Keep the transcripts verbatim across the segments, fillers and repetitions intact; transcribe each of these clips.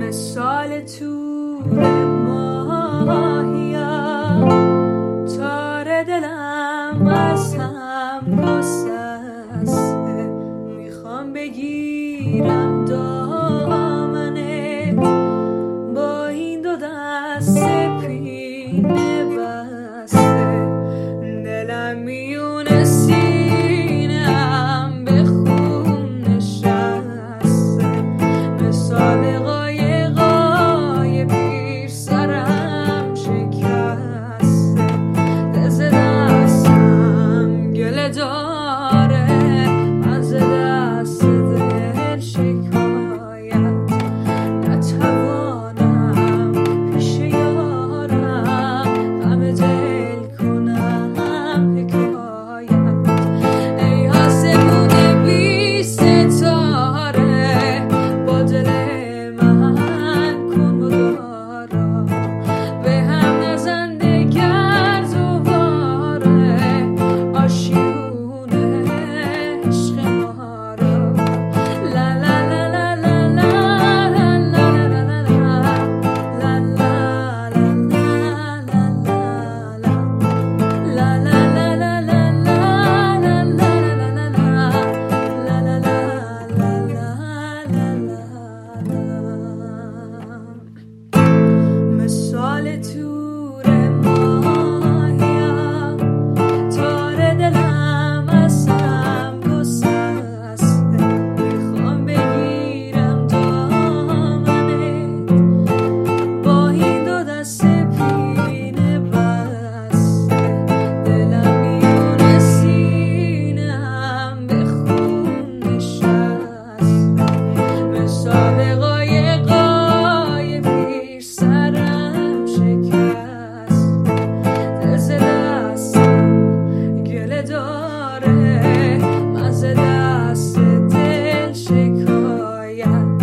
مثال تور ماهیا تار دلم از هم گسسته، میخوام بگیرم دامنه با این دو دست پینه بسته، دلم میونه سینه‌ام به خون نشسته، مثال قایقای پیر سرم شکسته، دز دستم گله داره از دست دل شکایت، نتوانم پیش یارم غم دل کنم حکایت. ای آسمون بی ستاره با دل من کن مدارا، به هم نزن دگر دوباره آشیون عشق ما را. لا لا لا لا لا لا لا لا لا لا مثال تور ماهیا تار دلم از هم گسسته، میخوام بگیرم دامنت با این دو دست پینه بسته، دلم میونه سینه‌ام به خون نشسته، مثال قایقای پیر سرم شکسته، دز دستم گله داره از دست دل شکایت،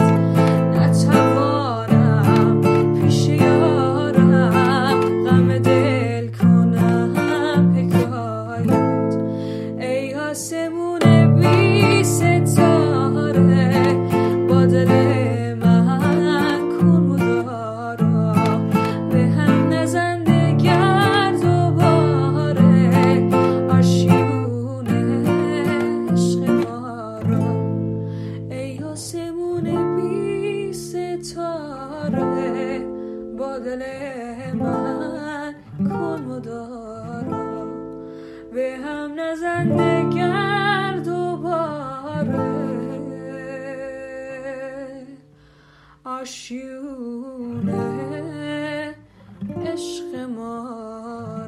نتوانم پیش یارم غم دل کنم حکایت. ای آسمون بی ستاره با دل من کن مدارا، به هم نزن دگر دوباره آشیون عشق ما را. ای آسمون بی ستاره با دل من کن مدارا، به هم نزن دگر دوباره آشیون عشق ما.